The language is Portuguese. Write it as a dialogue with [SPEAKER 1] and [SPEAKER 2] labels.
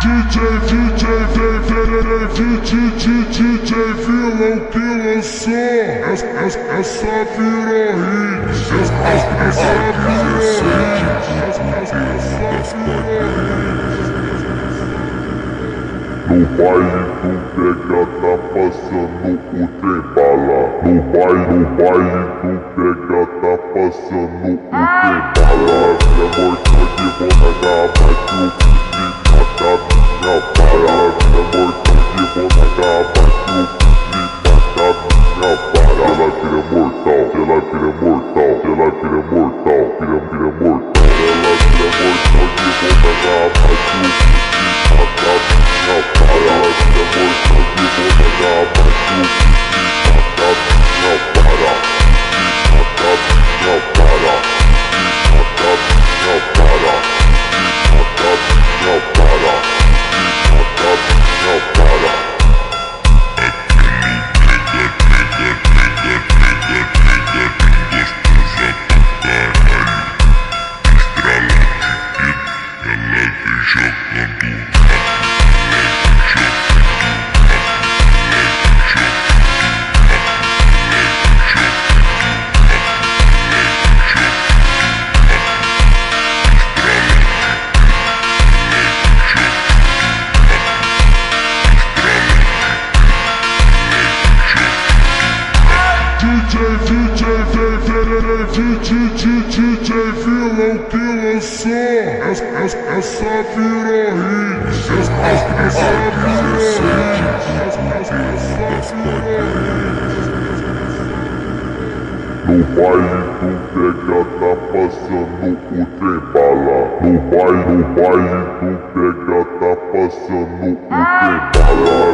[SPEAKER 1] DJ vilão que lançou essa virou hit. Essa virou hit. No baile do pega tá passando o trem bala. No baile do pega tá passando o trem bala. Minha morta de bonada bate o pudim mata minha bala. Minha morta de bonada bate o pudim mata minha bala. Ela queria mortal, ela queria mortal, ela queria mortal, queria mortal. Ela queria mortal de bonada bate o pudim mata minha bala. Ela queria mortal de bonada bate o pudim mata minha bala. Mata minha bala. Mata minha bala. Mata minha bala. Mata minha bala. DJ vilão que lançou essa virou hit. Essa virou hit. No baile do pega tá passando o trem bala. No baile do pega tá passando o trem bala.